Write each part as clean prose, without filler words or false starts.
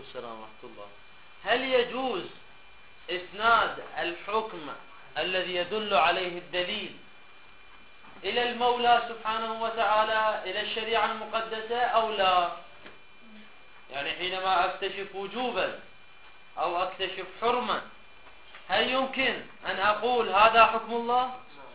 السلام ورحمة الله. هل يجوز إسناد الحكم الذي يدل عليه الدليل إلى المولى سبحانه وتعالى، إلى الشريعة المقدسة، أو لا؟ يعني حينما أكتشف وجوبا أو أكتشف حرمة، هل يمكن أن أقول هذا حكم الله؟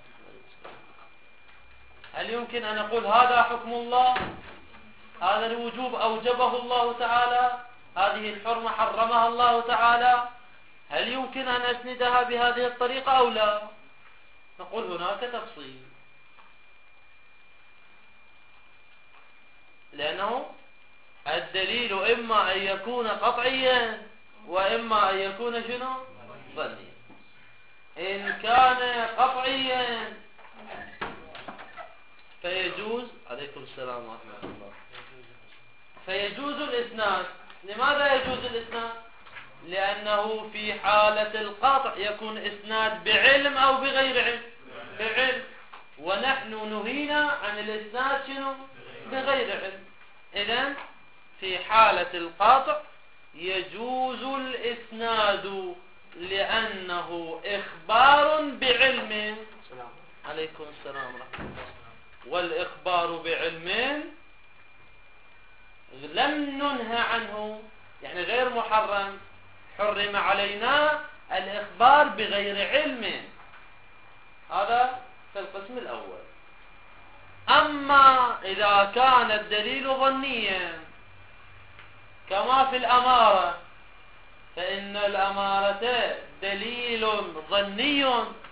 هل يمكن أن أقول هذا حكم الله؟ هذا الوجوب أوجبه الله تعالى، هذه الحرمة حرمها الله تعالى، هل يمكن أن أسندها بهذه الطريقة أو لا؟ نقول هناك تفصيل، لأنه الدليل إما أن يكون قطعيا وإما أن يكون شنو؟ ظنيا. إن كان قطعيا فيجوز، عليكم السلام ورحمة الله، فيجوز الإسناد. لماذا يجوز الإسناد؟ لأنه في حالة القطع يكون إسناد بعلم أو بغير علم. بعلم، ونحن نهينا عن الإسناد شنو؟ بغير علم. إذن في حالة القطع يجوز الإسناد لأنه إخبار بعلم. عليكم السلام ورحمة الله. والإخبار بعلم لم ننهى عنه، يعني غير محرم، حرم علينا الإخبار بغير علم. هذا في القسم الأول. أما إذا كان الدليل ظنيا كما في الأمارة، فإن الأمارة دليل ظني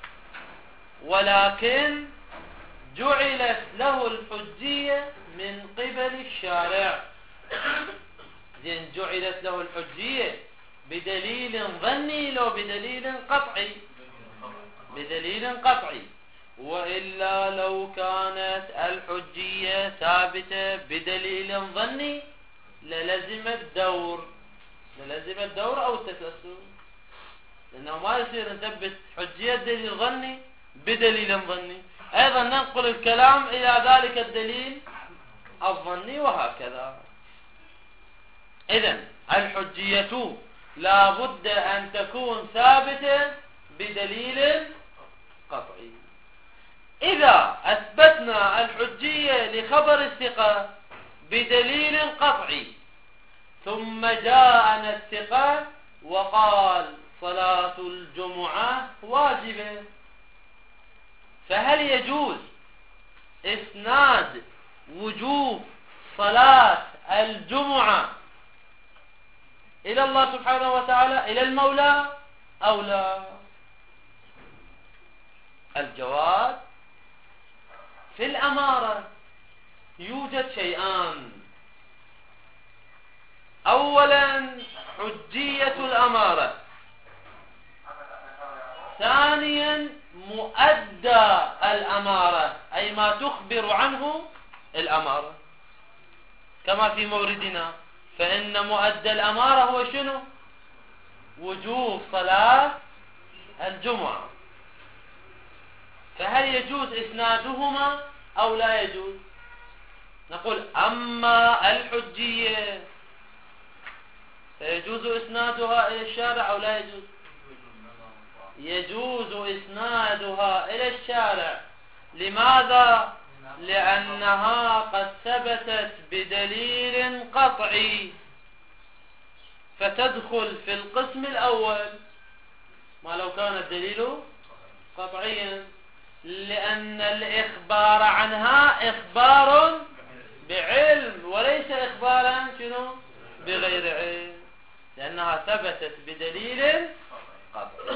ولكن جعلت له الحجية من قبل الشارع. إذن جعلت له الحجية بدليل ظني لو بدليل قطعي، بدليل قطعي. وإلا لو كانت الحجية ثابتة بدليل ظني للزم الدور أو التسلسل، لأنه ما يصير نثبت حجية دليل ظني بدليل ظني، أيضا ننقل الكلام إلى ذلك الدليل الظني وهكذا. إذن الحجية لا بد أن تكون ثابتة بدليل قطعي. إذا أثبتنا الحجية لخبر الثقة بدليل قطعي ثم جاءنا الثقة وقال صلاة الجمعة واجبة، فهل يجوز إسناد وجوب صلاة الجمعة إلى الله سبحانه وتعالى، إلى المولى، أو لا؟ الجواب: في الأمارة يوجد شيئان. أولا حجية الأمارة، ثانيا مؤدى الأمارة، أي ما تخبر عنه الأمارة، كما في موردنا، فإن مؤدى الأمارة هو شنو؟ وجوب صلاة الجمعة. فهل يجوز إسنادهما أو لا يجوز؟ نقول: أما الحجية فيجوز إسنادها إلى الشارع أو لا يجوز؟ يجوز إسنادها إلى الشارع. لماذا؟ لأنها قد ثبتت بدليل قطعي، فتدخل في القسم الأول ما لو كان الدليل قطعيا، لأن الإخبار عنها إخبار بعلم وليس إخبارا شنو؟ بغير علم، لأنها ثبتت بدليل قطعي.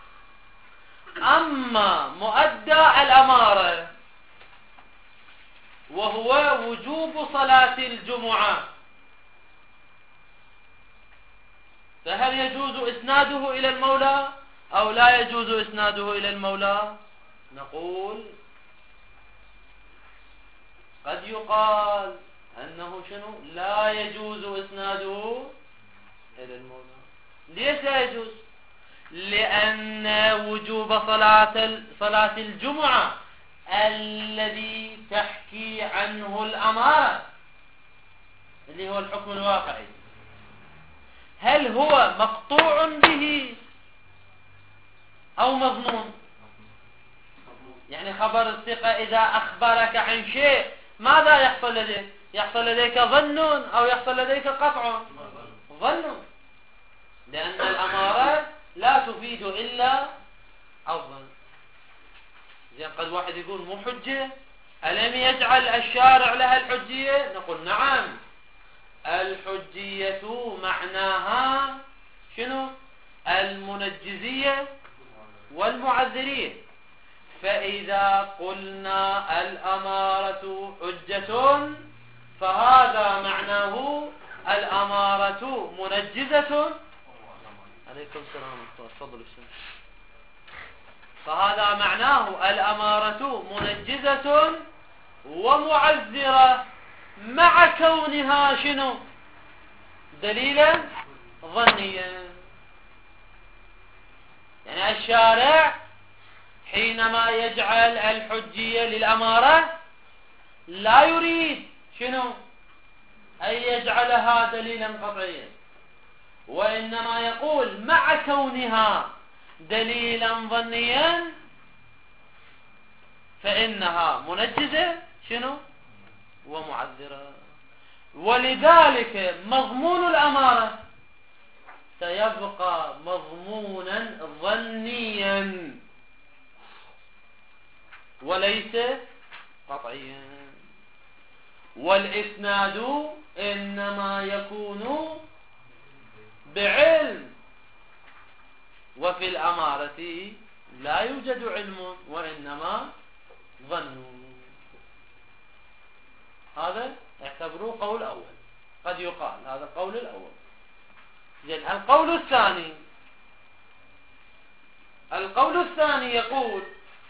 أما مؤدى الأمارة وهو وجوب صلاة الجمعة، فهل يجوز إسناده إلى المولى أو لا يجوز إسناده إلى المولى؟ نقول: قد يقال أنه شنو؟ لا يجوز إسناده إلى المولى. ليش لا يجوز؟ لأن وجوب صلاة الجمعة الذي تحكي عنه الأمارة اللي هو الحكم الواقعي، هل هو مقطوع به أو مظنون؟ يعني خبر الثقة إذا أخبرك عن شيء ماذا يحصل لديك؟ يحصل لديك ظن أو يحصل لديك قطع؟ ظن، لأن الأمارات لا تفيد إلا الظن. زين قد واحد يقول مو حجة، ألم يجعل الشارع لها الحجية؟ نقول نعم، الحجية معناها شنو؟ المنجزية والمعذرية. فإذا قلنا الأمارة حجة فهذا معناه الأمارة منجزة. عليكم السلام، تفضل السلام. فهذا معناه الأمارة منجزة ومعذرة مع كونها شنو؟ دليلا ظنيا. يعني الشارع حينما يجعل الحجية للأمارة لا يريد شنو؟ أن يجعلها دليلا قطعيا، وإنما يقول مع كونها دليلا ظنيا فإنها منجزة شنو؟ ومعذرة. ولذلك مضمون الأمارة سيبقى مضمونا ظنيا وليس قطعيا. والإسناد إنما يكون بعلم، وفي الأمارة لا يوجد علم وإنما ظن. هذا اعتبروه قول أول، قد يقال هذا القول الأول. زين القول الثاني، القول الثاني يقول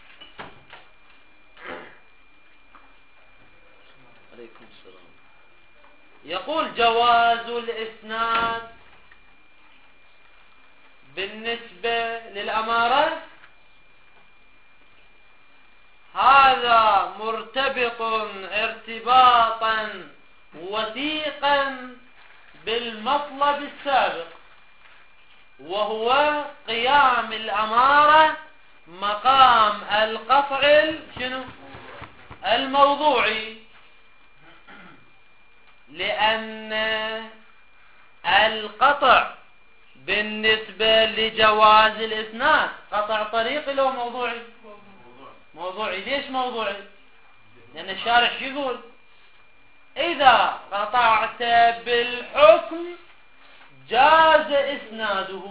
عليكم السلام، يقول جواز الإسناد بالنسبة للأمارة هذا مرتبط ارتباطا وثيقا بالمطلب السابق، وهو قيام الأمارة مقام القطع شنو؟ الموضوعي. لأن القطع بالنسبة لجواز الإسناد قطع طريقي لو موضوعي؟ موضوعي. ليش موضوعي؟ لأن الشارع شو يقول؟ إذا قطعت بالحكم جاز إسناده.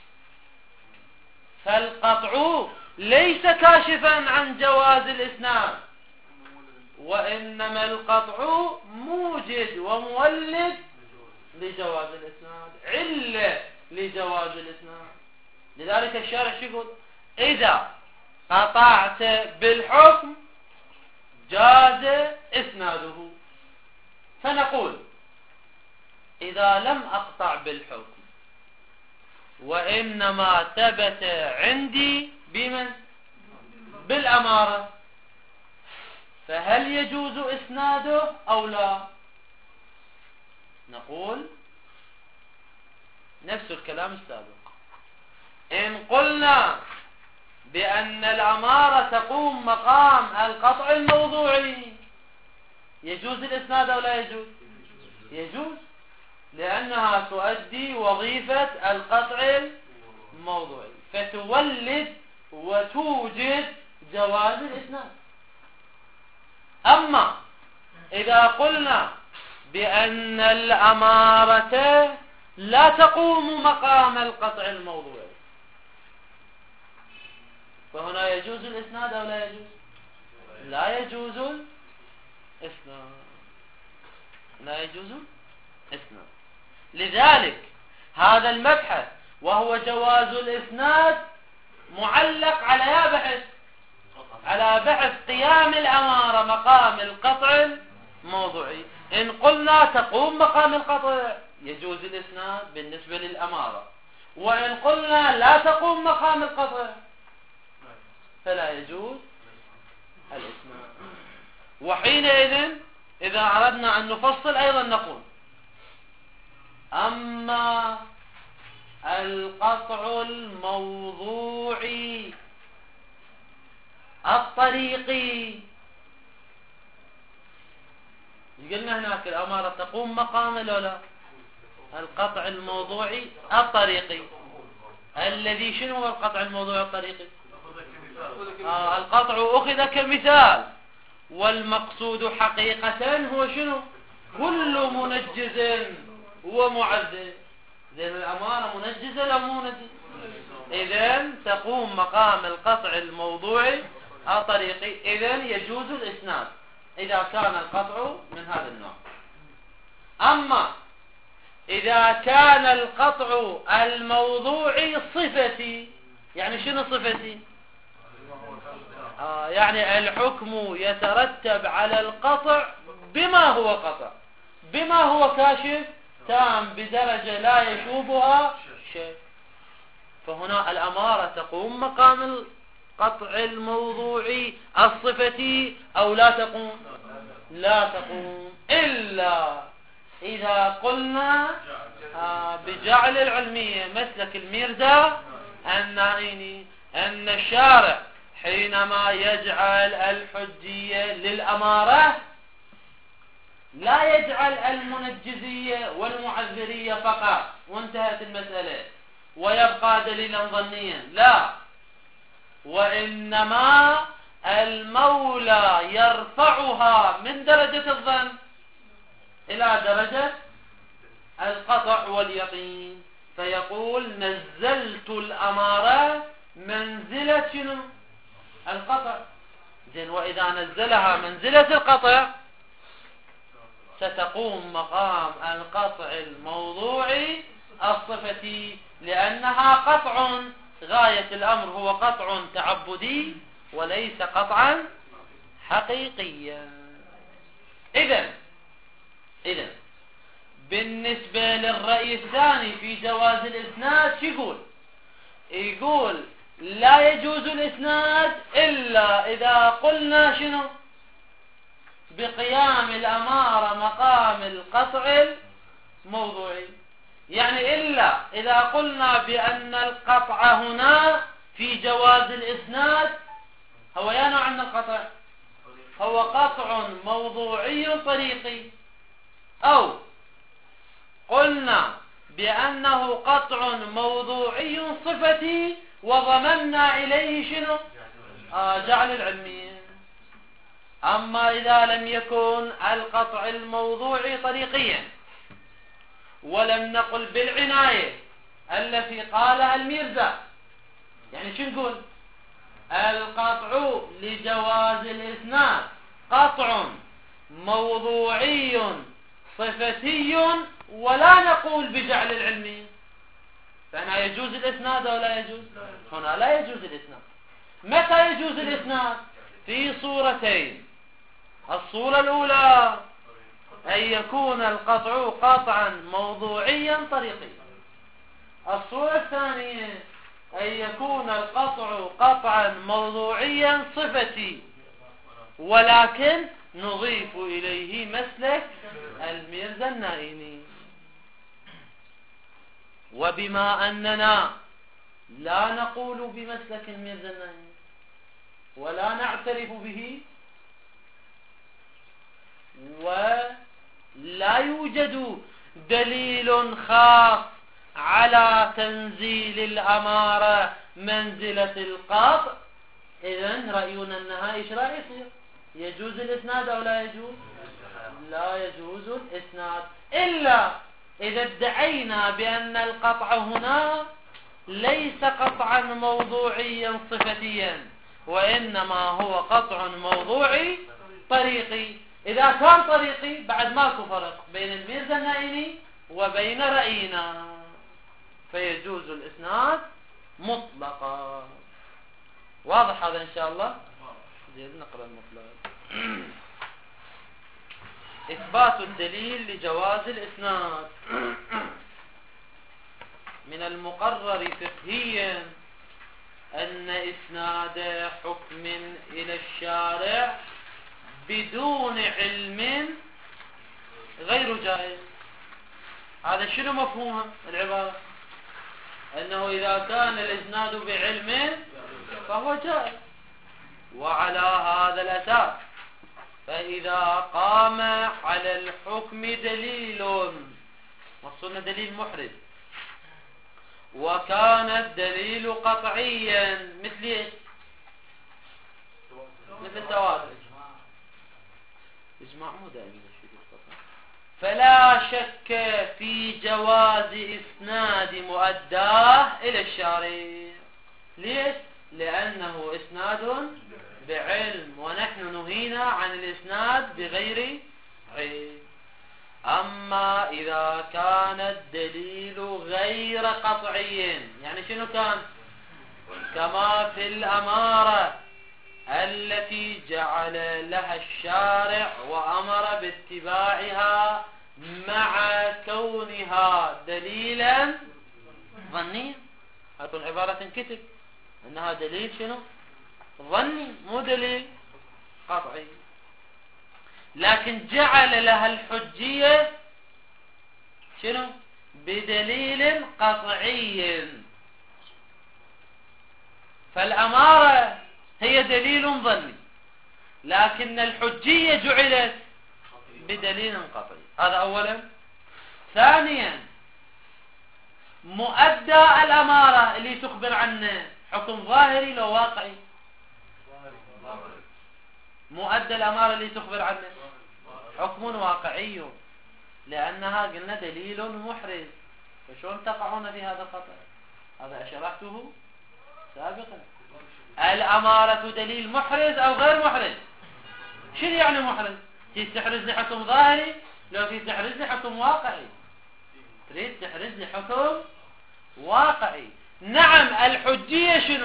فالقطع ليس كاشفا عن جواز الإسناد، وإنما القطع موجد ومولد لجواز الإسناد، علة لجواز الإسناد. لذلك الشارع شو يقول؟ إذا قطعت بالحكم جاز إسناده. فنقول إذا لم أقطع بالحكم وإنما ثبت عندي بمن؟ بالأمارة، فهل يجوز إسناده أو لا؟ نقول نفس الكلام السابق. إن قلنا بأن الأمارة تقوم مقام القطع الموضوعي يجوز الإسناد أو لا يجوز؟ يجوز، لأنها تؤدي وظيفة القطع الموضوعي، فتولد وتوجد جواز الإسناد. أما إذا قلنا بأن الأمارة لا تقوم مقام القطع الموضوعي فهنا يجوز الإسناد أو لا يجوز؟ لا يجوز الإسناد، لا يجوز الإسناد. لذلك هذا المبحث وهو جواز الإسناد معلق على يا بحث، على بحث قيام الأمارة مقام القطع الموضوعي. إن قلنا تقوم مقام القطع يجوز الإسناد بالنسبة للأمارة، وإن قلنا لا تقوم مقام القطع فلا يجوز الإسناد. وحينئذ إذا أردنا أن نفصل أيضا نقول أما القطع الموضوعي الطريقي. قلنا هناك الأمارة تقوم مقام لا القطع الموضوعي الطريقي. الذي شنو هو القطع الموضوعي الطريقي؟ القطع أخذ كمثال، والمقصود حقيقة هو شنو؟ كل منجز ومعزز. زين الأمارة منجزة لا مو منجزة؟ إذن تقوم مقام القطع الموضوعي الطريقي. إذن يجوز الإسناد إذا كان القطع من هذا النوع. أما إذا كان القطع الموضوعي صفتي، يعني شنو صفتي؟ يعني الحكم يترتب على القطع بما هو قطع، بما هو كاشف تام بدرجة لا يشوبها شيء. فهنا الأمارة تقوم مقام القطع الموضوعي الصفتي أو لا تقوم؟ لا تقوم، إلا إذا قلنا بجعل العلمية مسلك الميرزا النائني، أن الشارع حينما يجعل الحجية للأمارة لا يجعل المنجزية والمعذرية فقط وانتهت المسألة ويبقى دليلا ظنيا، لا، وإنما المولى يرفعها من درجة الظن إلى درجة القطع واليقين، فيقول نزلت الأمارة منزلة شنو؟ القطع. زين، وإذا نزلها منزلة القطع ستقوم مقام القطع الموضوعي الصفتي، لأنها قطع غاية الأمر هو قطع تعبدي وليس قطعا حقيقيا. إذن بالنسبة للرأي الثاني في جواز الإسناد شو يقول لا يجوز الإسناد إلا إذا قلنا شنو؟ بقيام الأمارة مقام القطع الموضوعي، يعني إلا إذا قلنا بأن القطع هنا في جواز الإسناد هو يا نوع من القطع؟ هو قطع موضوعي طريقي، أو قلنا بأنه قطع موضوعي صفتي وضمنا إليه شنو؟ جعل العلمية. أما إذا لم يكن القطع الموضوعي طريقيا ولم نقل بالعناية التي قالها الميرزا، يعني شو نقول؟ القطع لجواز الإسناد قطع موضوعي صفتي ولا نقول بجعل العلمية، فهنا يجوز الإسناد أو لا يجوز؟ هنا لا يجوز الإسناد. متى يجوز الإسناد؟ في صورتين. الصورة الأولى أن يكون القطع قطعا موضوعيا طريقيا. الصورة الثانية أن يكون القطع قطعا موضوعيا صفتي، ولكن نضيف إليه مسلك الميرزا النائني. وبما أننا لا نقول بمسلك الميرزا النائني ولا نعترف به، ولا يوجد دليل خاص على تنزيل الأمارة منزلة القطع، إذن رأينا أنها إيش رأي يصير؟ يجوز الإسناد أو لا يجوز؟ لا يجوز الإسناد إلا إذا ادعينا بأن القطع هنا ليس قطعا موضوعيا صفتيا، وإنما هو قطع موضوعي طريقي. إذا كان طريقي بعد ماكو فرق بين الميرزا النائني وبين رأينا، فيجوز الإسناد مطلقا. واضح هذا إن شاء الله؟ زين، نقرأ المطلق. إثبات الدليل لجواز الإسناد. من المقرر فقهيا أن إسناد حكم إلى الشارع بدون علم غير جائز. هذا شنو مفهومه العبارة؟ أنه إذا كان الإسناد بعلم فهو جائز. وعلى هذا الأساس فإذا قام على الحكم دليل، وصلنا دليل محرز، وكان الدليل قطعيا مثل ايش؟ مثل تواتر. إجماع مو دائما فلا شك في جواز إسناد مؤداه إلى الشارع. ليش؟ لأنه إسناد بعلم، ونحن نهينا عن الإسناد بغير علم. أما إذا كان الدليل غير قطعي، يعني شنو كان؟ كما في الأمارة التي جعل لها الشارع وأمر باتباعها مع كونها دليلا ظنيا. هتكون عبارة تنكتب أنها دليل شنو؟ ظني، مو دليل قطعي. لكن جعل لها الحجية شنو؟ بدليل قطعي. فالأمارة هي دليل ظني، لكن الحجية جعلت بدليل قطعي. هذا أولا. ثانيا، مؤدى الأمارة اللي تخبر عنه حكم ظاهري لو واقعي؟ مؤدى الأمارة اللي تخبر عنه حكم واقعي، لأنها قلنا دليل محرز. فشون تقعون في هذا الخطأ؟ هذا أشرحته سابقا. الأمارة دليل محرز أو غير محرز؟ شنو يعني محرز؟ تحرز لي حكم ظاهري لو تحرز لي حكم واقعي؟ تريد تحرز لي حكم واقعي. نعم، الحجية شنو؟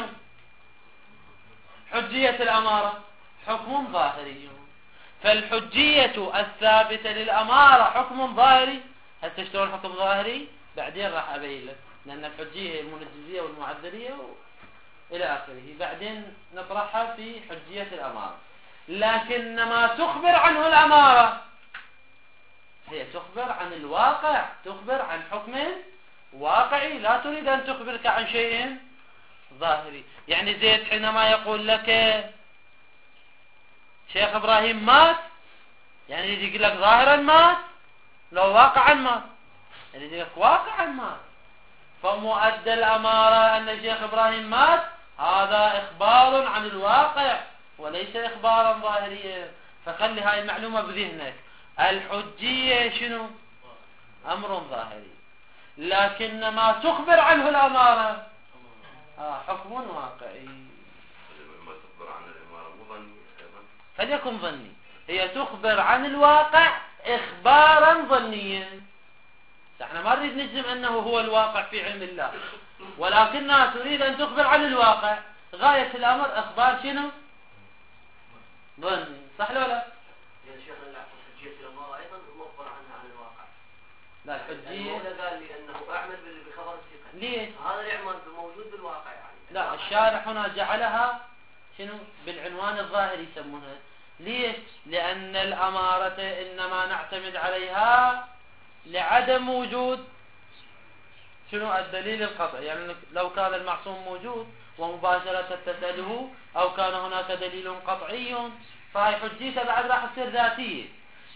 حجية الأمارة حكم ظاهري. فالحجية الثابتة للأمارة حكم ظاهري. هل تشترون حكم ظاهري؟ بعدين راح أبين لك، لأن الحجية المنجزية والمعذرية إلى آخره بعدين نطرحها في حجية الأمارة. لكن ما تخبر عنه الأمارة هي تخبر عن الواقع، تخبر عن حكم واقعي، لا تريد أن تخبرك عن شيء ظاهري. يعني زيد حينما يقول لك شيخ إبراهيم مات، يعني يجي لك ظاهرا مات لو واقعا مات، يعني يجي لك واقعا مات. فمؤدى الأمارة أن الشيخ إبراهيم مات هذا إخبار عن الواقع وليس إخبارا ظاهريا. فخلي هاي المعلومة بذهنك. الحجية شنو؟ أمر ظاهري، لكن ما تخبر عنه الأمارة حكم واقعي. ما تخبر عن الأمارة مو ظني، فليكن ظني. هي تخبر عن الواقع إخبارا ظنيا. احنا ما نريد نجزم أنه هو الواقع في علم الله، ولكنها تريد أن تخبر عن الواقع. غاية الأمر إخبار شنو؟ ظني. صح ولا لا؟ يا شيخ الحجية الأمارة أيضا مخبر عنها عن الواقع. لا، الحجية قال لي أنه أعمل بخبر الثقة. ليش؟ هذا الإعمال موجود بالواقع يعني. لا، الشارح هنا جعلها شنو؟ بالعنوان الظاهري يسمونها. ليش؟ لأن الأمارة إنما نعتمد عليها لعدم وجود شنو؟ الدليل القطعي. يعني لو كان المعصوم موجود ومباشرة تسأله أو كان هناك دليل قطعي فهي حجيته بعد راح تصير ذاتية.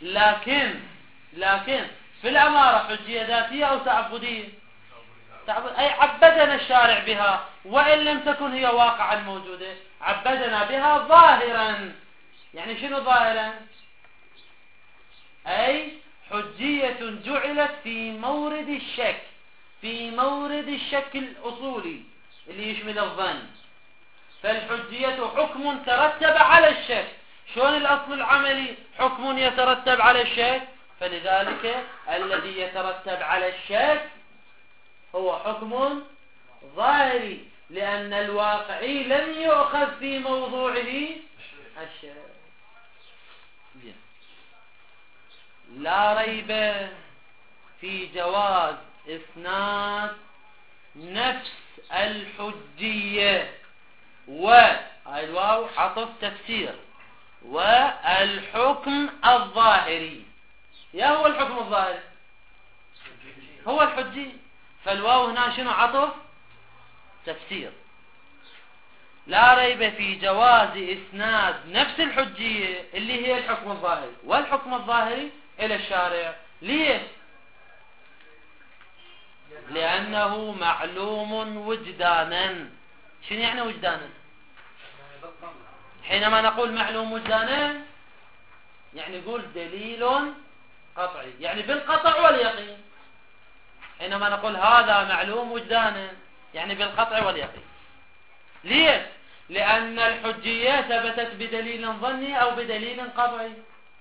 لكن في الأمارة حجية ذاتية أو تعبدية؟ أي عبدنا الشارع بها وإن لم تكن هي واقعا موجودة، عبدنا بها ظاهرا. يعني شنو ظاهرا؟ أي حجية جعلت في مورد الشك، في مورد الشك الأصولي اللي يشمل الظن. فالحجية حكم ترتب على الشك. شلون الأصل العملي حكم يترتب على الشك؟ فلذلك الذي يترتب على الشك هو حكم ظاهري، لأن الواقعي لم يؤخذ في موضوعه الشك. لا ريب في جواز إسناد نفس الحجية والواو عطف تفسير والحكم الظاهري. يا هو الحكم الظاهري؟ هو الحجي. فالواو هنا شنو؟ عطف تفسير. لا ريب في جواز إسناد نفس الحجية اللي هي الحكم الظاهري، والحكم الظاهري إلى الشارع. ليش؟ لأنه معلوم وجدانا. شنو يعني وجدانا؟ حينما نقول معلوم وجدانا يعني نقول دليل قطعي، يعني بالقطع واليقين. حينما نقول هذا معلوم وجدانا يعني بالقطع واليقين. ليش؟ لأن الحجية ثبتت بدليل ظني أو بدليل قطعي؟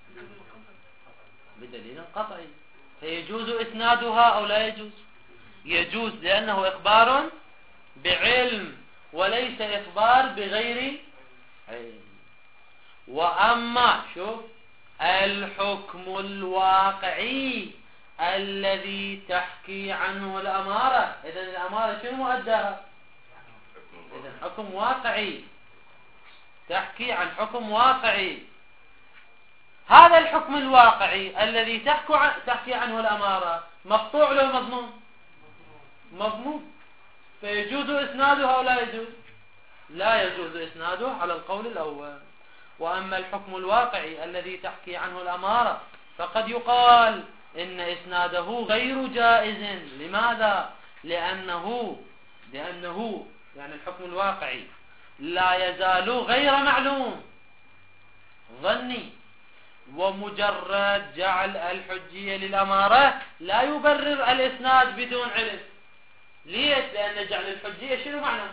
بدليل قطعي. فيجوز إسنادها أو لا يجوز؟ يجوز، لأنه إخبار بعلم وليس إخبار بغير علم. وأما شوف الحكم الواقعي الذي تحكي عنه الأمارة، إذن الأمارة شنو مؤداها؟ إذن حكم واقعي، تحكي عن حكم واقعي. هذا الحكم الواقعي الذي تحكي عنه الأمارة مقطوع له مضمون؟ مضمون. فيجوز إسنادها أو لا يجوز؟ لا يجوز إسناده على القول الأول. وأما الحكم الواقعي الذي تحكي عنه الأمارة فقد يقال إن إسناده غير جائز. لماذا؟ لأنه يعني الحكم الواقعي لا يزال غير معلوم ظني، ومجرد جعل الحجية للأمارة لا يبرر الإسناد بدون علم. ليش؟ لأن جعل الحجية شنو معنى؟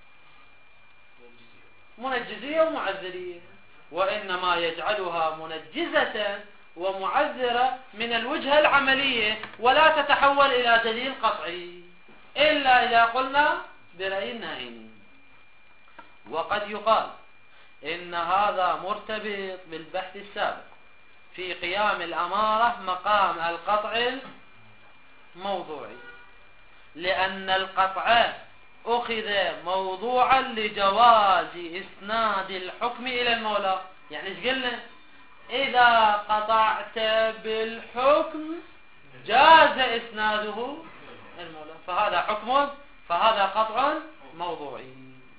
منجزية ومعذرية، وإنما يجعلها منجزة ومعذرة من الوجهة العملية، ولا تتحول إلى دليل قطعي إلا إذا قلنا برأي النائمين. وقد يقال إن هذا مرتبط بالبحث السابق في قيام الأمارة مقام القطع الموضوعي، لأن القطع أخذ موضوعا لجواز إسناد الحكم إلى المولى. يعني ايش قلنا؟ إذا قطعت بالحكم جاز إسناده المولى، فهذا قطع موضوعي.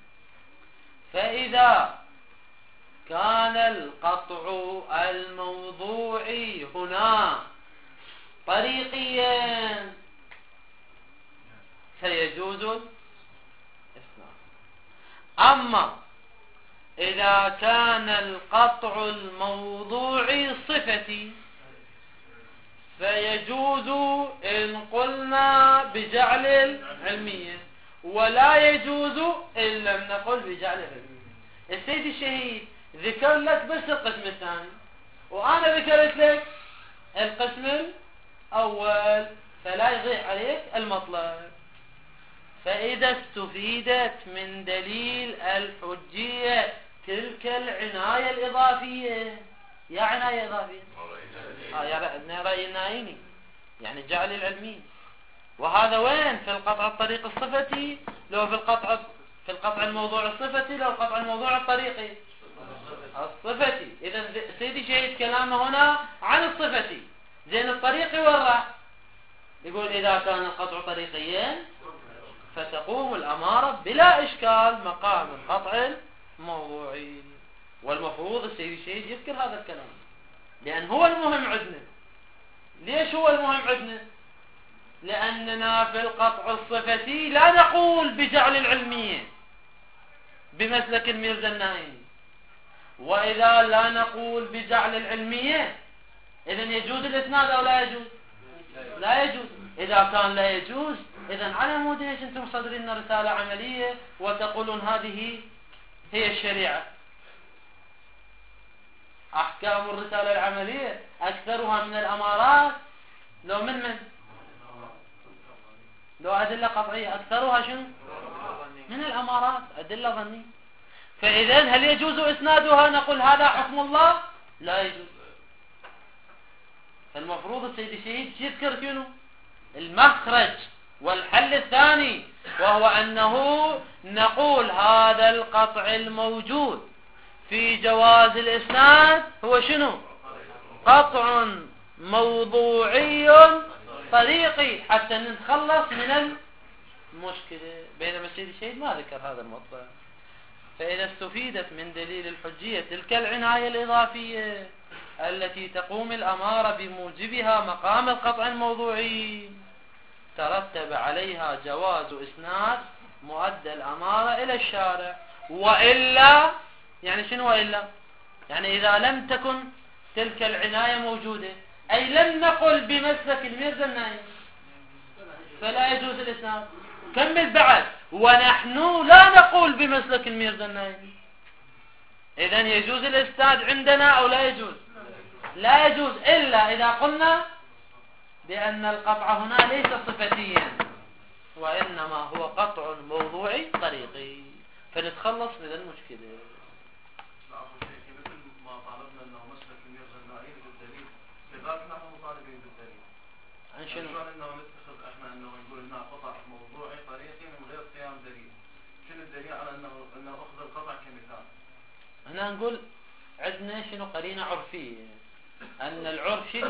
فإذا كان القطع الموضوعي هنا طريقيا فيجوز الإسناد. أما إذا كان القطع الموضوعي صفتي فيجوز إن قلنا بجعل العلمية، ولا يجوز إن لم نقل بجعل العلمية. السيد الشهيد ذكر لك بس القسم الثاني، وأنا ذكرت لك القسم الأول، فلا يضيع عليك المطلب. فإذا استفيدت من دليل الحجية تلك العناية الإضافية، يا عناية إضافية يا رأي النائمي، يعني جعل العلمي. وهذا وين؟ في القطع الطريق الصفتي، لو في القطع الموضوع الصفتي، لو القطع الموضوع الطريقي الصفتي. إذا سيدي شهيد كلامه هنا عن الصفتي. زين الطريقي والراح يقول إذا كان القطع طريقيا فتقوم الأمارة بلا إشكال مقام القطع الموضوعي. والمفروض السيد الشهيد يذكر هذا الكلام، لأن هو المهم عندنا. ليش هو المهم عندنا؟ لأننا في القطع الصفتي لا نقول بجعل العلمية بمسلك الميرزا النائمي، وإذا لا نقول بجعل العلمية إذن يجوز الإسناد أو لا يجوز؟ لا يجوز. إذا كان لا يجوز إذن على مود ايش أنتم صدرين رسالة عملية وتقولون هذه هي الشريعة؟ أحكام الرسالة العملية أكثرها من الأمارات، لو من لو أدلة قطعية أكثرها شنو؟ من الأمارات أدلة ظنية. فإذن هل يجوز إسنادها؟ نقول هذا حكم الله؟ لا يجوز. فالمفروض السيد الشهيد يذكر شنو؟ المخرج والحل الثاني، وهو أنه نقول هذا القطع الموجود في جواز الإسناد هو شنو؟ قطع موضوعي طريقي، حتى نتخلص من مشكلة، بينما السيد الشهيد ما ذكر هذا المطلب. فإذا استفيدت من دليل الحجية تلك العناية الإضافية التي تقوم الأمارة بموجبها مقام القطع الموضوعي، ترتب عليها جواز إسناد مؤدى الأمارة إلى الشارع. وإلا، يعني شنو وإلا؟ يعني إذا لم تكن تلك العناية موجودة، أي لم نقل بمسلك الميرزا النايم، فلا يجوز الإسناد. كمل بعد: ونحن لا نقول بمسلك الميرزا النايم. إذن يجوز الإسناد عندنا أو لا يجوز؟ لا يجوز، إلا إذا قلنا بأن القطع هنا ليس صفتيا، وإنما هو قطع موضوعي طريقي، فنتخلص من المشكلة. مثل ما طالبنا انه مسلك الميرزا النائي بالدليل، لذلك نحن مطالبين بالدليل. عن شنو؟ شلون انه نتخذ احنا انه نقول هنا قطع موضوعي طريقي من غير قيام دليل؟ شنو الدليل على انه اخذ القطع كمثال؟ هنا نقول عندنا شنو قرينة عرفية، أن العرف شيء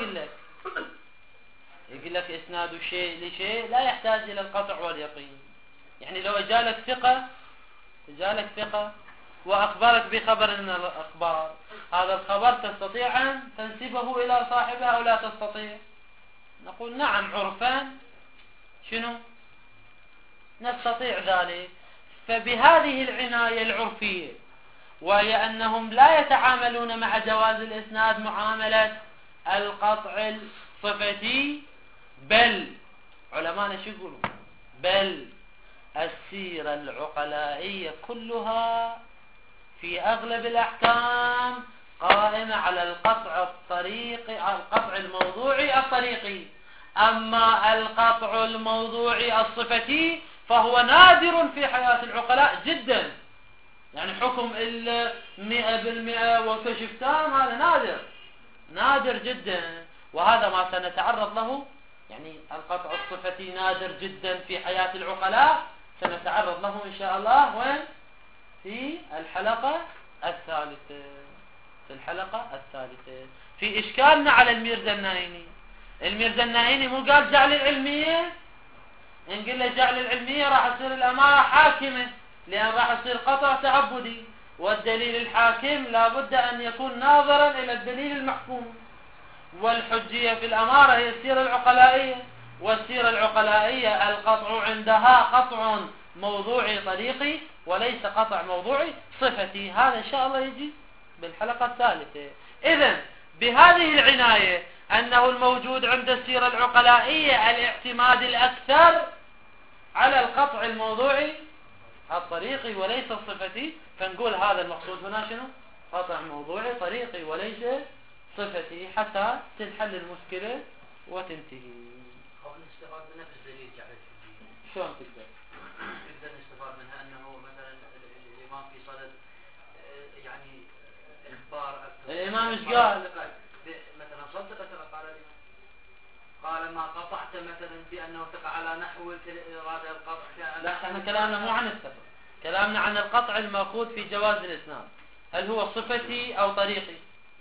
يقول لك إسناد شيء لشيء لا يحتاج إلى القطع واليقين. يعني لو جالك ثقة وأخبرك بخبر من الأخبار، هذا الخبر تستطيع أن تنسبه إلى صاحبه أو لا تستطيع؟ نقول نعم، عرفان شنو نستطيع ذلك. فبهذه العناية العرفية، وهي أنهم لا يتعاملون مع جواز الإسناد معاملة القطع الصفتي، بل علماءنا شو يقولوا؟ بل السيرة العقلائية كلها في أغلب الأحكام قائمة على القطع الموضوعي الطريقي. أما القطع الموضوعي الصفتي فهو نادر في حياة العقلاء جدا. يعني حكم 100% وكشف تام، هذا نادر جدا، وهذا ما سنتعرض له. يعني القطع الصفتي نادر جدا في حياة العقلاء، سنتعرض له إن شاء الله وين؟ في الحلقة الثالثة. في إشكالنا على الميرزا النايني مو قال جعل العلمية؟ إن قلنا جعل العلمية راح تصير الأمارة حاكمة، لأن راح يصير قطع تعبدي، والدليل الحاكم لابد أن يكون ناظرا إلى الدليل المحكوم. والحجية في الأمارة هي السيرة العقلائية، والسيرة العقلائية القطع عندها قطع موضوعي طريقي وليس قطع موضوعي صفتي. هذا إن شاء الله يجي بالحلقة الثالثة. إذن بهذه العناية أنه الموجود عند السيرة العقلائية الاعتماد الأكثر على القطع الموضوعي الطريقي وليس الصفتي، فنقول هذا المقصود هنا شنو؟ قطع موضوعي طريقي وليس صفتي، حتى تنحل المشكلة وتنتهي. قبل نستفاد منها في الدليل جعل الحجية. شلون تقدر نستفاد منها أنه مثلا الإمام في صدد يعني إخبار الإمام ايش قال؟ مثلا صدق قال الإمام، قال ما قطعت مثلا بأنه تقع على نحو إرادة القطع. لا، احنا كلامنا مو عن السفر، كلامنا عن القطع المأخوذ في جواز الإسناد، هل هو صفتي أو طريقي؟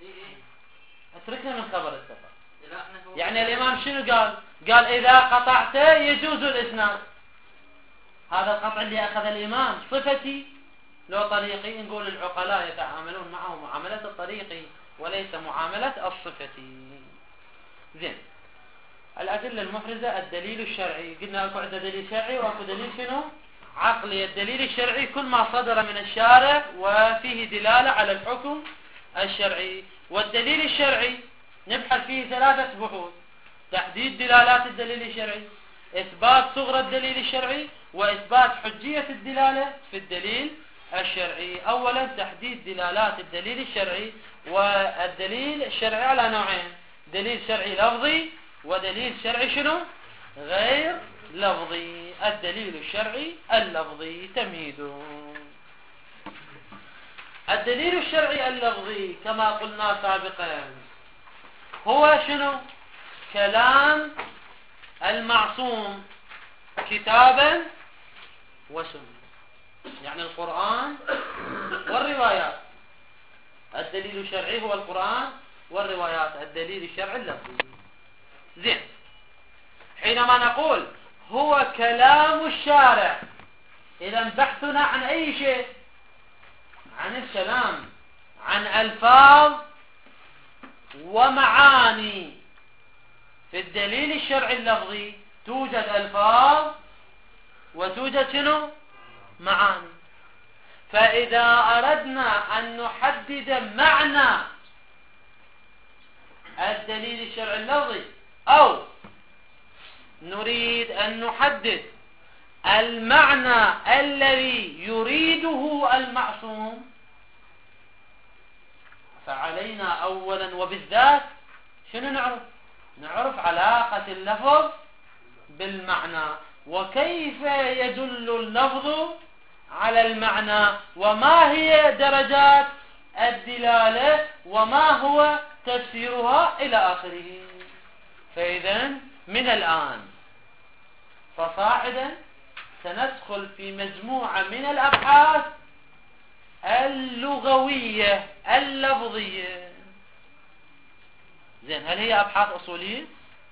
اتركنا من خبر السفر. يعني الإمام شنو قال إذا قطعت يجوز الإسناد. هذا القطع اللي أخذ الإمام صفتي لو طريقي؟ نقول العقلاء يتعاملون معه معاملة الطريقي وليس معاملة الصفتي. زين، الأدلة المحرزة الدليل الشرعي. قلنا أكو عندنا دليل شرعي وأكو دليل شنو؟ عقلي. الدليل الشرعي كل ما صدر من الشارع وفيه دلالة على الحكم الشرعي. والدليل الشرعي نبحث فيه 3 بحوث: تحديد دلالات الدليل الشرعي، إثبات صغر الدليل الشرعي، وإثبات حجية الدلالة في الدليل الشرعي. أولا تحديد دلالات الدليل الشرعي. والدليل الشرعي على نوعين: دليل شرعي لفظي ودليل شرعي شنو؟ غير لفظي. الدليل الشرعي اللفظي تمهيد. الدليل الشرعي اللفظي كما قلنا سابقا هو شنو؟ كلام المعصوم كتابا وسنة، يعني القرآن والروايات. الدليل الشرعي هو القرآن والروايات، الدليل الشرعي اللفظي. زين، حينما نقول هو كلام الشارع. إذا بحثنا عن أي شيء؟ عن الكلام، عن ألفاظ ومعاني. في الدليل الشرعي اللفظي توجد ألفاظ وتوجد شنو؟ معاني. فإذا أردنا أن نحدد معنى الدليل الشرعي اللفظي، أو نريد أن نحدد المعنى الذي يريده المعصوم، فعلينا أولا وبالذات شنو نعرف؟ نعرف علاقة اللفظ بالمعنى، وكيف يدل اللفظ على المعنى، وما هي درجات الدلالة، وما هو تفسيرها إلى آخره. فإذا من الآن فصاعدا سندخل في مجموعة من الأبحاث اللغوية اللفظية. زين، هل هي أبحاث أصولية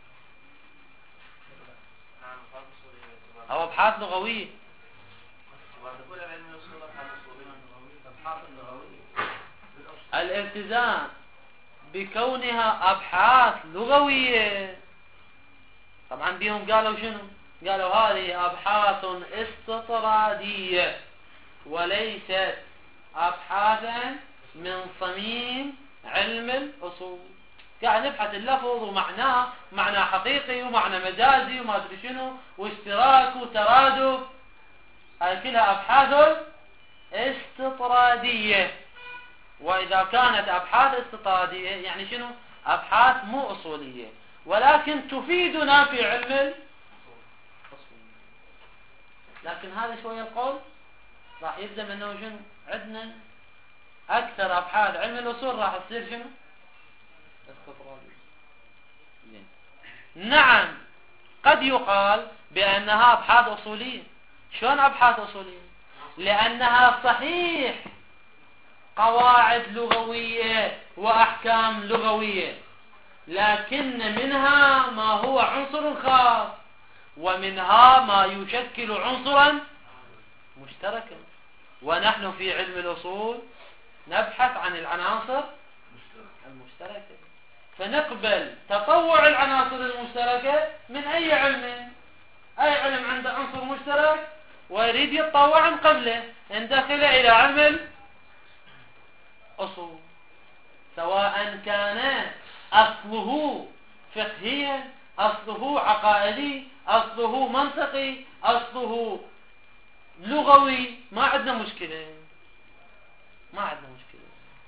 أو أبحاث لغوية؟ الالتزام بكونها أبحاث لغوية، طبعا بهم قالوا شنو؟ قالوا هذه أبحاث استطرادية وليست أبحاثا من صميم علم الأصول. قاعد نبحث اللفظ ومعناه، معنى حقيقي ومعنى مجازي وما أدري شنو، واشتراك وترادف. هذه كلها أبحاث استطرادية. وإذا كانت أبحاث استطرادية يعني شنو؟ أبحاث مو أصولية، ولكن تفيدنا في علم الأصول. لكن هذا شوية القول راح يلزم أنه شنو؟ عندنا أكثر أبحاث علم الأصول راح تصير شنو؟ استطرادية. نعم، قد يقال بأنها أبحاث أصولية. شلون أبحاث أصولية؟ لأنها صحيح قواعد لغوية وأحكام لغوية، لكن منها ما هو عنصر خاص، ومنها ما يشكل عنصرا مشتركا. ونحن في علم الأصول نبحث عن العناصر المشتركة، فنقبل تطوع العناصر المشتركة من أي علم. أي علم عنده عنصر مشترك ويريد يتطوع من قبله، ندخل إلى علم الأصول، سواء كان أصله فقهيا، أصله عقائدي، أصله منطقي، أصله لغوي، ما عندنا مشكلة. ما عندنا مشكلة.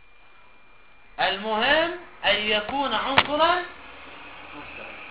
المهم أن يكون عنصرا مشتركا.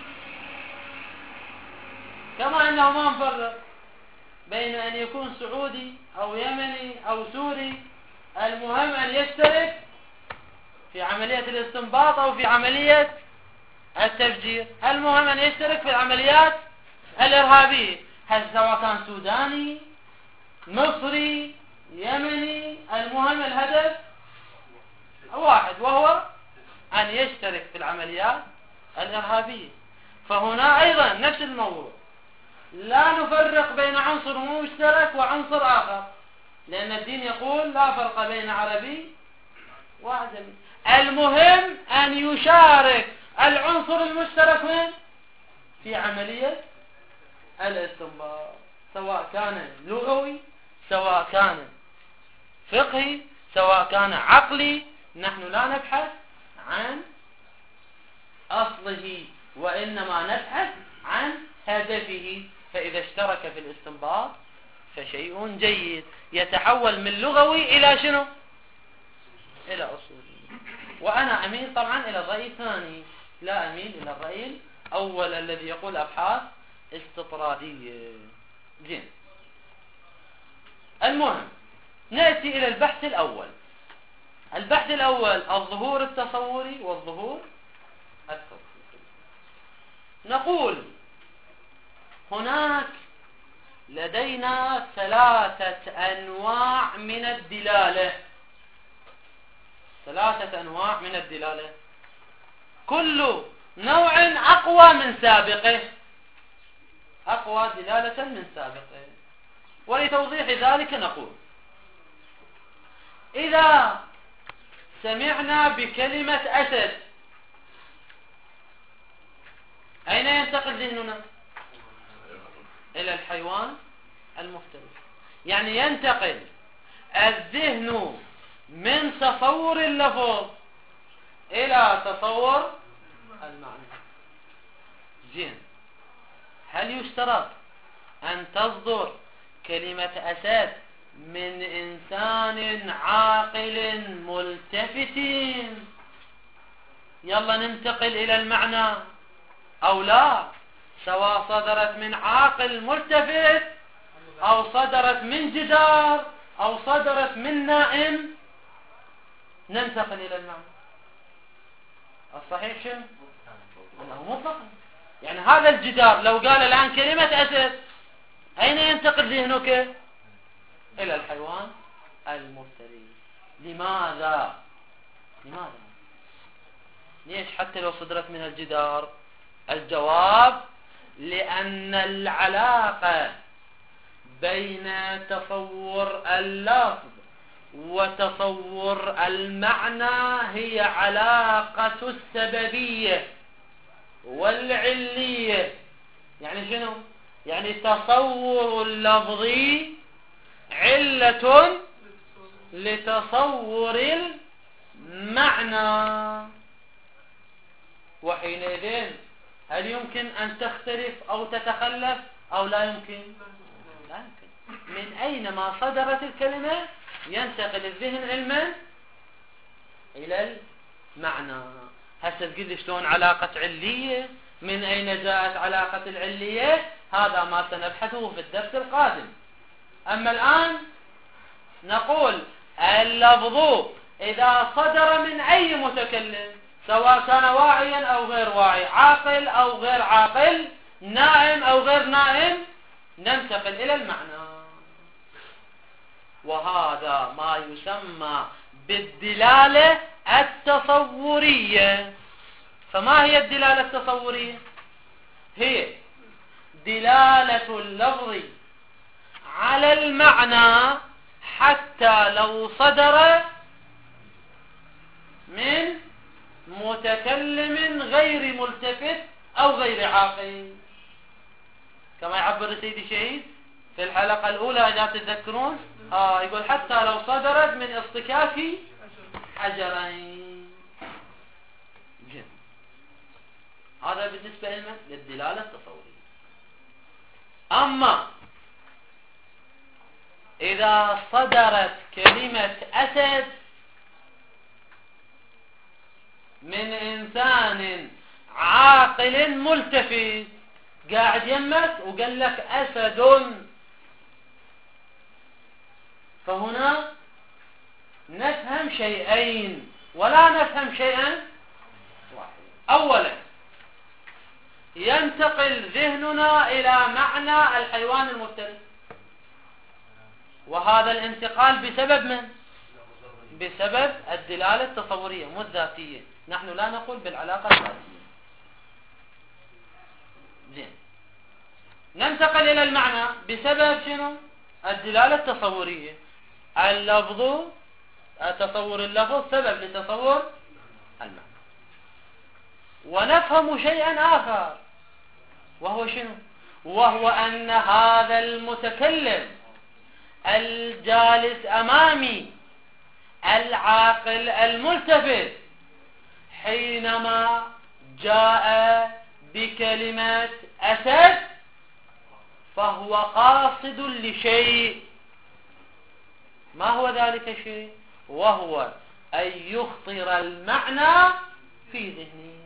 كما أنه ما نفرق بين أن يكون سعودي أو يمني أو سوري، المهم أن يشترك في عملية الاستنباط أو في عملية التفجير. المهم أن يشترك في العمليات الإرهابية، هل سواء كان سوداني، مصري، يمني، المهم الهدف واحد، وهو أن يشترك في العمليات الإرهابية. فهنا أيضا نفس الموضوع، لا نفرق بين عنصر مشترك وعنصر آخر، لأن الدين يقول لا فرق بين عربي وأعجمي. المهم أن يشارك العنصر المشترك من في عملية الاستنباط، سواء كان لغوي، سواء كان فقهي، سواء كان عقلي. نحن لا نبحث عن أصله، وإنما نبحث عن هدفه. فإذا اشترك في الاستنباط فشيء جيد، يتحول من لغوي إلى شنو؟ إلى أصولي. وأنا أميل طبعا إلى الرأي الثاني، لا أميل إلى الرأي الأول الذي يقول أبحاث استطرادية. زين، المهم نأتي إلى البحث الأول. البحث الأول الظهور التصوري والظهور التطبيقي. نقول هناك لدينا 3 أنواع من الدلالة. 3 أنواع من الدلالة، كل نوع أقوى من سابقه. أقوى دلالة من سابقه. ولتوضيح ذلك نقول: إذا سمعنا بكلمة أسد أين ينتقل ذهننا؟ إلى الحيوان المفترس. يعني ينتقل الذهن من تصور اللفظ إلى تصور المعنى. زين، هل يشترط أن تصدر كلمة أسد من إنسان عاقل ملتفت يلا ننتقل إلى المعنى، أو لا؟ سواء صدرت من عاقل ملتفت أو صدرت من جدار أو صدرت من نائم ننتقل إلى المعنى. الصحيح شنو؟ أنه مطلقا. يعني هذا الجدار لو قال الآن كلمة أسد أين ينتقل ذهنك؟ إلى الحيوان المفترس. لماذا؟ ليش حتى لو صدرت من الجدار؟ الجواب: لأن العلاقة بين تصور اللفظ وتصور المعنى هي علاقة السببية والعلية. يعني شنو؟ يعني تصور اللفظي علة لتصور المعنى. وحينئذ هل يمكن أن تختلف أو تتخلف أو لا يمكن؟ لا يمكن. من أينما صدرت الكلمة ينتقل الذهن علما إلى المعنى. هسه تقول لي شلون علاقة علية؟ من أين جاءت علاقة العلية؟ هذا ما سنبحثه في الدرس القادم. أما الآن نقول اللفظ إذا صدر من أي متكلم سواء كان واعيا أو غير واعي، عاقل أو غير عاقل، نائم أو غير نائم، ننتقل إلى المعنى. وهذا ما يسمى بالدلالة التصورية. فما هي الدلالة التصورية؟ هي دلالة اللفظ على المعنى حتى لو صدر من متكلم غير ملتفت أو غير عاقل، كما يعبر سيدي شهيد في الحلقة الأولى إذا تتذكرون. يقول حتى لو صدرت من اصطكاك حجرين. هذا بالنسبة لنا للدلالة التصورية. أما إذا صدرت كلمة أسد من إنسان عاقل ملتفت قاعد يمك وقال لك أسد، فهنا نفهم شيئين ولا نفهم شيئا واحدا. أولا ينتقل ذهننا إلى معنى الحيوان المفترس، وهذا الانتقال بسبب من؟ بسبب الدلالة التصورية مو الذاتية. نحن لا نقول بالعلاقة الذاتية. زين، ننتقل إلى المعنى بسبب شنو؟ الدلالة التصورية. اللفظ، تصور اللفظ سبب لتصور المعنى. ونفهم شيئا آخر وهو شنو؟ وهو أن هذا المتكلم الجالس أمامي العاقل الملتفت حينما جاء بكلمة أسد فهو قاصد لشيء. ما هو ذلك الشيء؟ وهو أن يخطر المعنى في ذهني.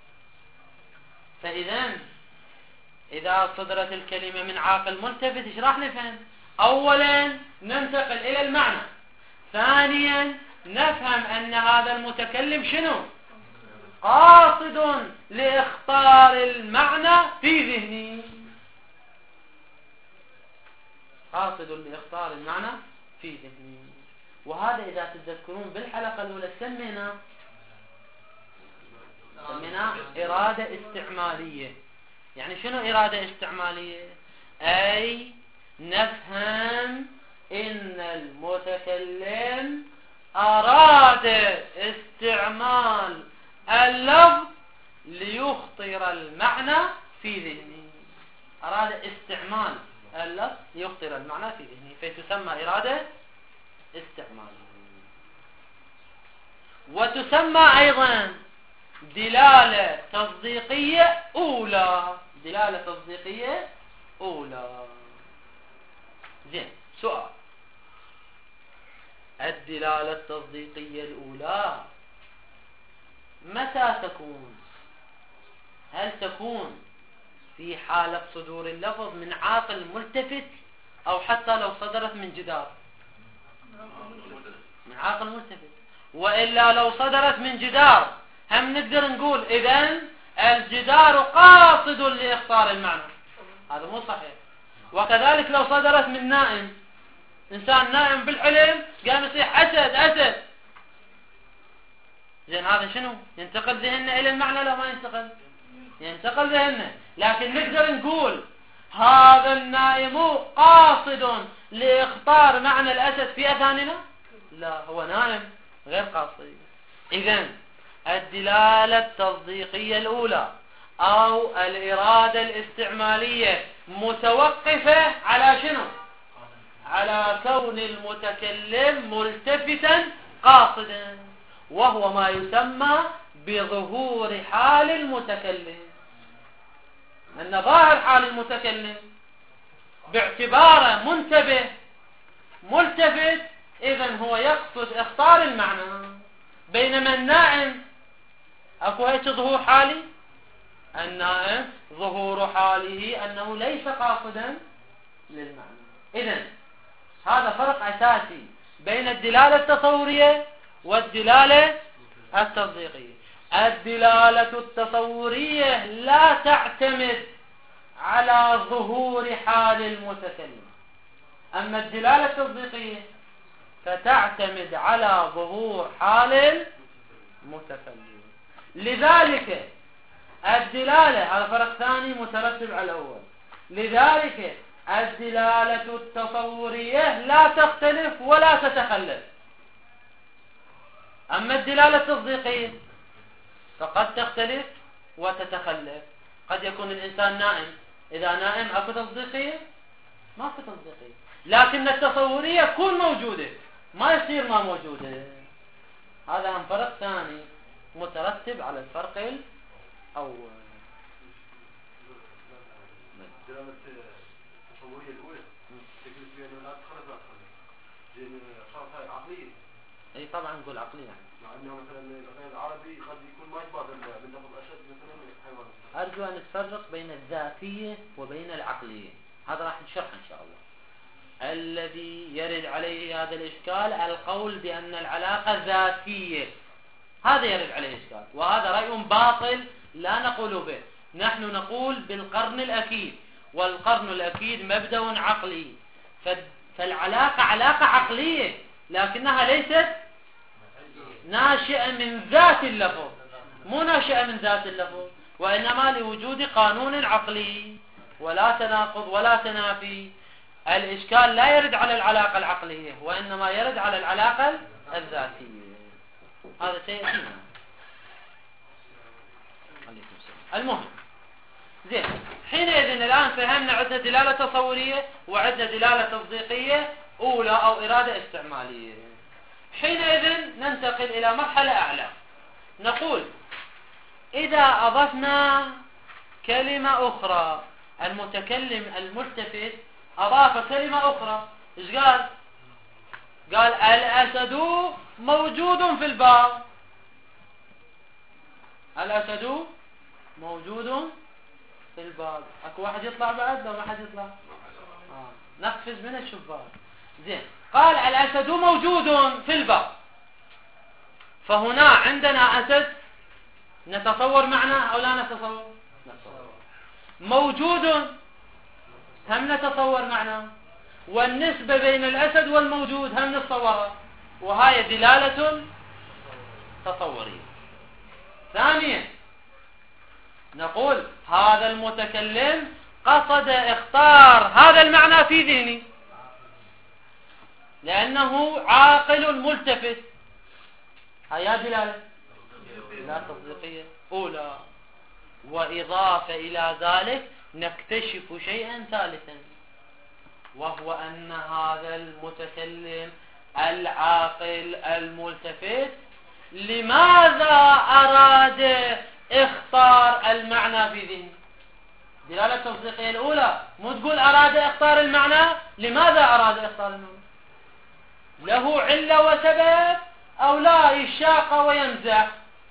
فإذا إذا صدرت الكلمة من عاقل ملتفت ايش راح نفهم؟ أولا ننتقل إلى المعنى، ثانيا نفهم أن هذا المتكلم شنو؟ قاصد لإخطار المعنى في ذهني. قاصد لإخطار المعنى في ذهني. وهذا إذا تتذكرون بالحلقة الأولى سمينا إرادة استعمالية. يعني شنو إرادة استعمالية؟ أي نفهم إن المتكلم أراد استعمال اللفظ ليخطر المعنى في ذهنه. أراد استعمال اللفظ ليخطر المعنى في ذهنه، فتسمى إرادة استعمالية. وتسمى أيضا دلالة تصديقية أولى. دلالة تصديقية أولى. زين، سؤال: الدلالة التصديقية الأولى متى تكون؟ هل تكون في حالة صدور اللفظ من عاقل ملتفت، أو حتى لو صدرت من جدار؟ من عاقل ملتفت. وإلا لو صدرت من جدار هم نقدر نقول إذن الجدار قاصد لإخطار المعنى. هذا مو صحيح. وكذلك لو صدرت من نائم، إنسان نائم بالحلم قام يصيح أسد أسد، زين هذا شنو؟ ينتقل ذهننا إلى المعنى لا ما ينتقل؟ ينتقل ذهننا. لكن نقدر نقول هذا النائم قاصد لإخطار معنى الأسد في أذهاننا؟ لا، هو نائم غير قاصد. إذن الدلالة التصديقية الأولى أو الإرادة الاستعمالية متوقفة على شنو؟ على كون المتكلم ملتفتا قاصدا، وهو ما يسمى بظهور حال المتكلم. أن ظاهر حال المتكلم باعتباره منتبه ملتفت، إذن هو يقصد اختار المعنى. بينما النائم أكو هيك ظهور حالي؟ النائم ظهور حاله أنه ليس قاصدا للمعنى. إذن هذا فرق أساسي بين الدلالة التصورية والدلالة التصديقية. الدلالة التصورية لا تعتمد على ظهور حال المتكلم، أما الدلالة التصديقية فتعتمد على ظهور حال المتكلم. لذلك الدلالة، هذا فرق ثاني مترتب على الأول، لذلك الدلالة التصورية لا تختلف ولا تتخلف. أما الدلالة التصديقية فقد تختلف وتتخلف. قد يكون الإنسان نائم، إذا نائم أكو تصديقية؟ ما أكو تصديقية. لكن التصورية تكون موجودة، ما يصير ما موجودة. هذا هم فرق ثاني مترتب على الفرق الأول. الدلالة التصورية الأولى تكلف بأن لا تخلف لا تخلف، لأن صارت هاي عقلية. أي طبعا نقول عقلية يعني. مع أنه مثلا الغير العربي قد يكون ما يتبادل من لفظ أشد مثلا حيوان. أرجو أن تفرق بين الذاتية وبين العقلية، هذا راح نشرح إن شاء الله. الذي يرد عليه هذا الإشكال القول بأن العلاقة ذاتية، هذا يرد عليه إشكال، وهذا رأي باطل لا نقول به. نحن نقول بالقرن الأكيد، والقرن الأكيد مبدأ عقلي، فالعلاقة علاقة عقلية لكنها ليست ناشئة من ذات اللفظ، مو ناشئة من ذات اللفظ، وإنما لوجود قانون عقلي، ولا تناقض ولا تنافي. الإشكال لا يرد على العلاقة العقلية، وإنما يرد على العلاقة الذاتية. هذا سيأتينا. المهم زين، حينئذ الآن فهمنا عندنا دلالة تصورية وعندنا دلالة تصديقية أولى أو إرادة استعمالية. حينئذ ننتقل إلى مرحلة أعلى، نقول إذا أضفنا كلمة أخرى، المتكلم الملتفت أضاف كلمة أخرى، إيش قال؟ قال الأسد موجود في الباب. الأسد موجود في الباب. أكو واحد يطلع بعد؟ لو ما حد يطلع نقفز من الشباك. زين، قال الأسد موجود في الباب، فهنا عندنا أسد نتصور معناه أو لا نتصور؟ نتصور. موجود هم نتصور معناه، والنسبة بين الأسد والموجود هم نتصورها، وهي دلالة تصورية. ثانيا نقول هذا المتكلم قصد اختار هذا المعنى في ذهني لأنه عاقل ملتفت. هيا دلالة لا تصديقية أولى. وإضافة إلى ذلك نكتشف شيئا ثالثا، وهو أن هذا المتكلم العاقل الملتفت لماذا أراد اختار المعنى في ذهنه؟ دلالة التصديقية الأولى مو تقول أراد اختار المعنى، لماذا أراد اختار المعنى؟ له علة وسبب أو لا يشاق ويمزح؟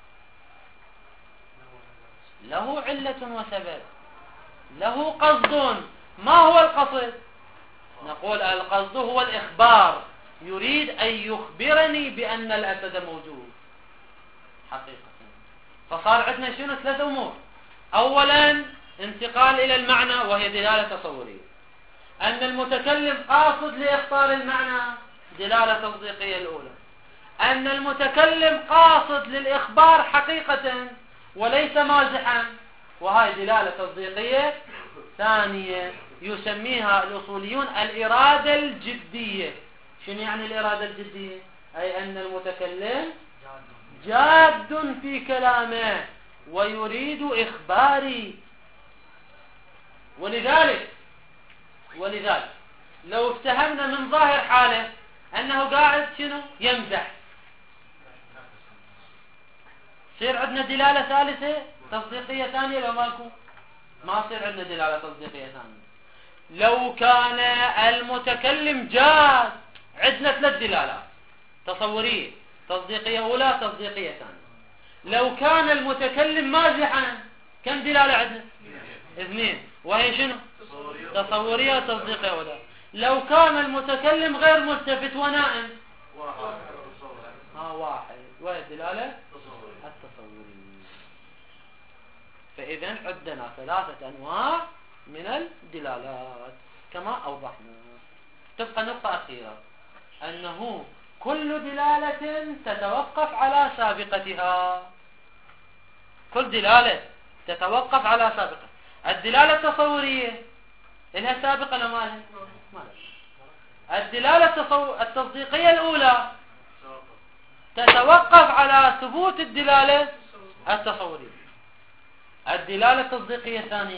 له علة وسبب، له قصد. ما هو القصد؟ نقول القصد هو الإخبار، يريد أن يخبرني بأن الأسد موجود حقيقة. فصار عندنا شنو؟ 3 أمور. أولا انتقال إلى المعنى وهي دلالة تصورية. أن المتكلم قاصد لإخطار المعنى، دلالة تصديقية الأولى. أن المتكلم قاصد للإخبار حقيقة وليس مازحا، وهي دلالة تصديقية ثانية يسميها الأصوليون الإرادة الجدية. شنو يعني الإرادة الجدية؟ أي أن المتكلم جاد في كلامه ويريد إخباري. ولذلك لو افتهمنا من ظاهر حاله أنه قاعد شنو؟ يمزح، صير عندنا دلالة ثالثة تصديقية ثانية. لو مالكم ما صير عندنا دلالة تصديقية ثانية. لو كان المتكلم جاد عندنا 3 دلالات تصورية، تصديقية أولى، تصديقية ثانية. لو كان المتكلم مازحا كم دلالة عندنا؟ 2، وهي شنو؟ تصورية وتصديقية أولى. لو كان المتكلم غير ملتفت ونائم 1، وهي الدلالة التصورية. فإذا عندنا 3 أنواع من الدلالات كما أوضحنا. تبقى نقطة أخيرة، أنه كل دلالة تتوقف على سابقتها. كل دلالة تتوقف على سابقة. الدلالة التصورية لها سابقة ولا ما لها؟ الدلالة التصديقية الأولى تتوقف على ثبوت الدلالة التصورية. الدلالة التصديقية الثانية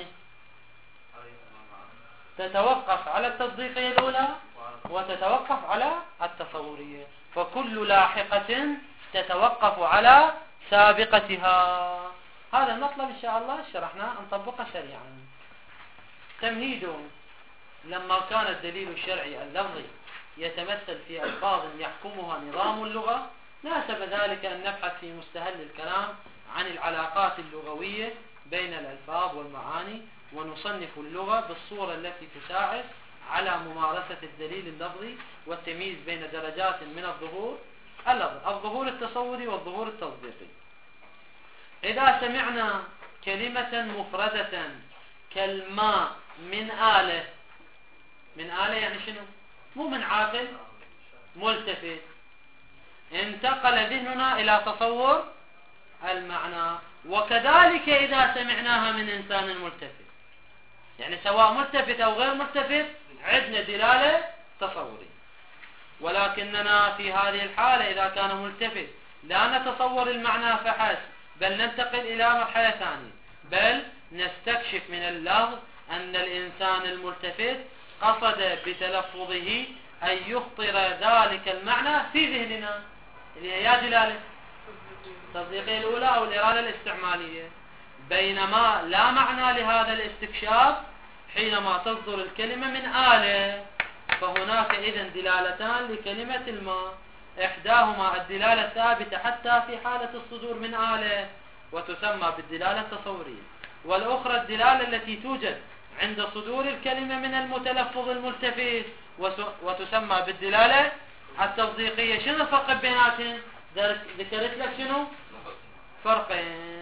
تتوقف على التصديقية الأولى وتتوقف على التصورية. فكل لاحقة تتوقف على سابقتها. هذا المطلب إن شاء الله شرحناه، نطبقه سريعا. تمهيد: لما كان الدليل الشرعي اللفظي يتمثل في ألفاظ يحكمها نظام اللغة، ناسب ذلك أن نبحث في مستهل الكلام عن العلاقات اللغوية بين الألفاظ والمعاني، ونصنف اللغة بالصورة التي تساعد على ممارسة الدليل اللفظي والتمييز بين درجات من الظهور اللفظي، الظهور التصوري والظهور التصديقي. إذا سمعنا كلمة مفردة كالماء من آلة، من آلة يعني شنو؟ مو من عاقل ملتفت، انتقل ذهننا إلى تصور المعنى. وكذلك إذا سمعناها من إنسان ملتفت، يعني سواء ملتفت أو غير ملتفت عندنا دلالة تصورية. ولكننا في هذه الحالة إذا كان ملتفت لا نتصور المعنى فحسب، بل ننتقل إلى مرحلة ثانية، بل نستكشف من اللفظ أن الإنسان الملتفت قصد بتلفظه أن يخطر ذلك المعنى في ذهننا، اللي هي دلالة التصديقية الأولى أو الإرادة الاستعمالية. بينما لا معنى لهذا الاستكشاف حينما تصدر الكلمة من آلة. فهناك إذن دلالتان لكلمة الماء، إحداهما الدلالة الثابتة حتى في حالة الصدور من آلة وتسمى بالدلالة التصورية، والأخرى الدلالة التي توجد عند صدور الكلمة من المتلفظ الملتفت وتسمى بالدلالة التصديقية. شنو الفرق بيناتهم؟ ذكرت لك شنو فرقين.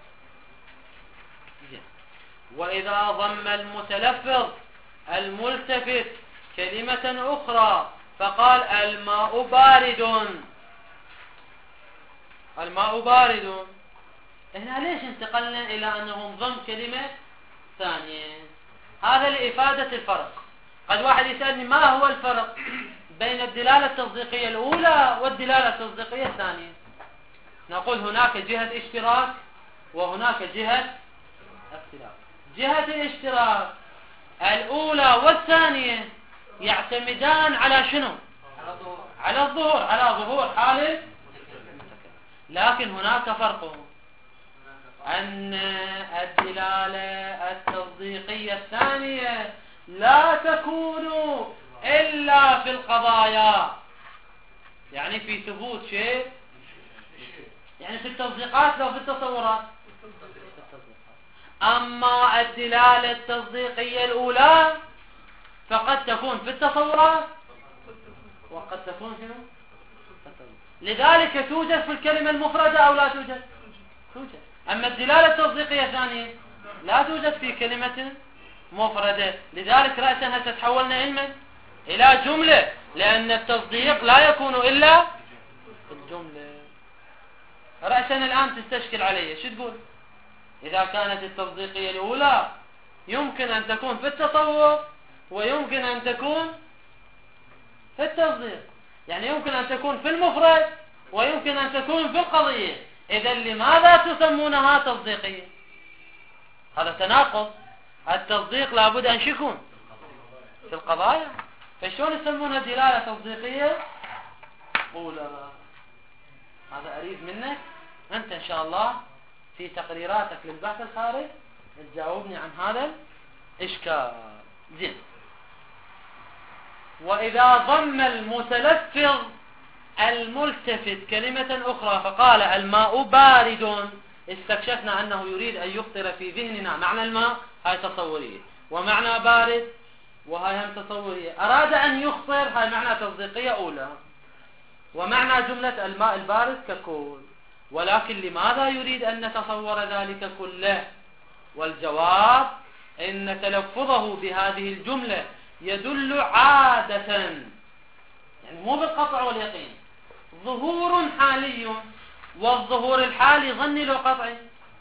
وإذا ضم المتلفظ الملتفت كلمة أخرى فقال الماء بارد، الماء بارد، هنا ليش انتقلنا إلى أنه انضم كلمة ثانية؟ هذا لإفادة الفرق. قد واحد يسألني ما هو الفرق بين الدلالة التصديقية الأولى والدلالة التصديقية الثانية؟ نقول هناك جهة اشتراك وهناك جهة اختلاف. جهة الاشتراك الأولى والثانية يعتمدان على شنو؟ على الظهور، على ظهور حال المتكلم. لكن هناك فرق، أن الدلالة التصديقية الثانية لا تكون إلا في القضايا، يعني في ثبوت شيء، يعني في التصديقات لو في التصورات. أما الدلالة التصديقية الأولى فقد تكون في التصورات وقد تكون شنو؟ لذلك توجد في الكلمة المفردة أو لا توجد؟ توجد. أما الدلالة التصديقية الثانية لا توجد في كلمة مفردة. لذلك رأسا هل تتحولنا علما إلى جملة، لأن التصديق لا يكون إلا في الجملة. رأسا الآن تستشكل علي، شو تقول؟ إذا كانت التصديقية الأولى يمكن أن تكون في التصور ويمكن أن تكون في التصديق، يعني يمكن أن تكون في المفرد ويمكن أن تكون في القضية، إذا لماذا تسمونها تصديقية؟ هذا تناقض. التصديق لابد أن يكون في القضايا، فشلون يسمونها دلالة تصديقية أولى؟ هذا أريد منك أنت إن شاء الله في تقريراتك للبحث الخارج تجاوبني عن هذا الإشكال. زين. وإذا ضم المتلفظ الملتفت كلمة أخرى فقال الماء بارد، استكشفنا أنه يريد أن يخطر في ذهننا معنى الماء، هاي تصورية، ومعنى بارد وهاي هم تصورية. أراد أن يخطر، هاي معنى تصديقية أولى، ومعنى جملة الماء البارد ككل. ولكن لماذا يريد أن نتصور ذلك كله؟ والجواب إن تلفظه بهذه الجملة يدل عادة، يعني مو بالقطع واليقين، ظهور حالي، والظهور الحالي ظني لو قطعي.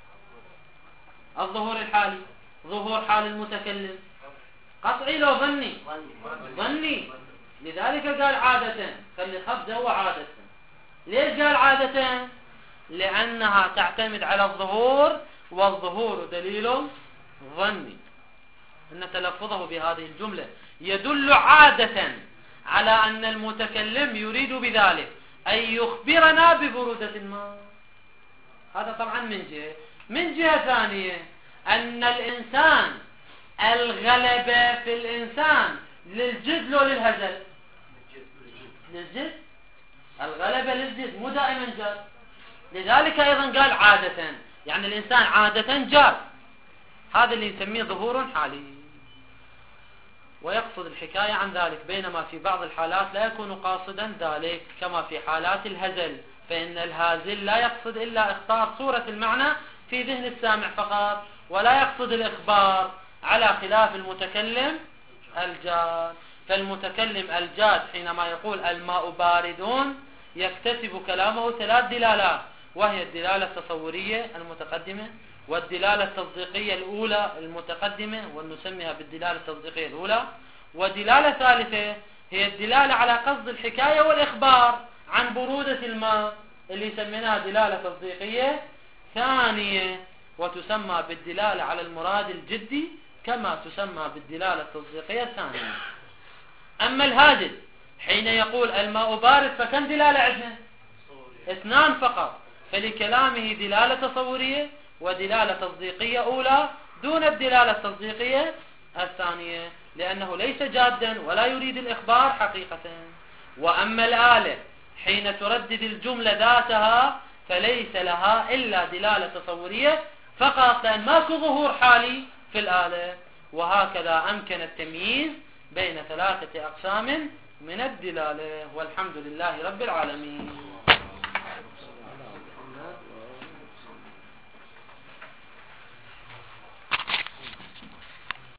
الظهور الحالي ظهور حال المتكلم، قطعي لو ظني؟ ظني. لذلك قال عادة، خلي خفض هو عادة. ليش قال عادة؟ لأنها تعتمد على الظهور، والظهور دليل ظني. إن تلفظه بهذه الجملة يدل عادة على أن المتكلم يريد بذلك أن يخبرنا ببرودة الماء. هذا طبعا من جهة ثانية أن الإنسان الغلبة في الإنسان للجد لو للهزل؟ للجد. الغلبة للجد مو دائما جاد. لذلك أيضا قال عادة، يعني الإنسان عادة جاد. هذا اللي يسميه ظهور حالي، ويقصد الحكاية عن ذلك، بينما في بعض الحالات لا يكون قاصدا ذلك، كما في حالات الهزل، فإن الهازل لا يقصد إلا إخطار صورة المعنى في ذهن السامع فقط، ولا يقصد الإخبار، على خلاف المتكلم الجاد. فالمتكلم الجاد حينما يقول الماء باردون يكتسب كلامه ثلاث دلالات، وهي الدلالة التصورية المتقدمة، والدلالة التصديقية الأولى المتقدمة ونسميها بالدلالة التصديقية الأولى، ودلالة ثالثة هي الدلالة على قصد الحكاية والإخبار عن برودة الماء اللي سميناها دلالة تصديقية ثانية، وتسمى بالدلالة على المراد الجدي كما تسمى بالدلالة التصديقية الثانية. أما الهاجد حين يقول الماء بارد فكم دلالة عندنا؟ اثنان فقط، فلكلامه دلالة تصورية ودلالة تصديقية أولى دون الدلالة التصديقية الثانية، لأنه ليس جادا ولا يريد الإخبار حقيقة. وأما الآلة حين تردد الجملة ذاتها فليس لها إلا دلالة تصورية فقط، لأن ماكو ظهور حالي في الآلة. وهكذا أمكن التمييز بين ثلاثة أقسام من الدلالة، والحمد لله رب العالمين.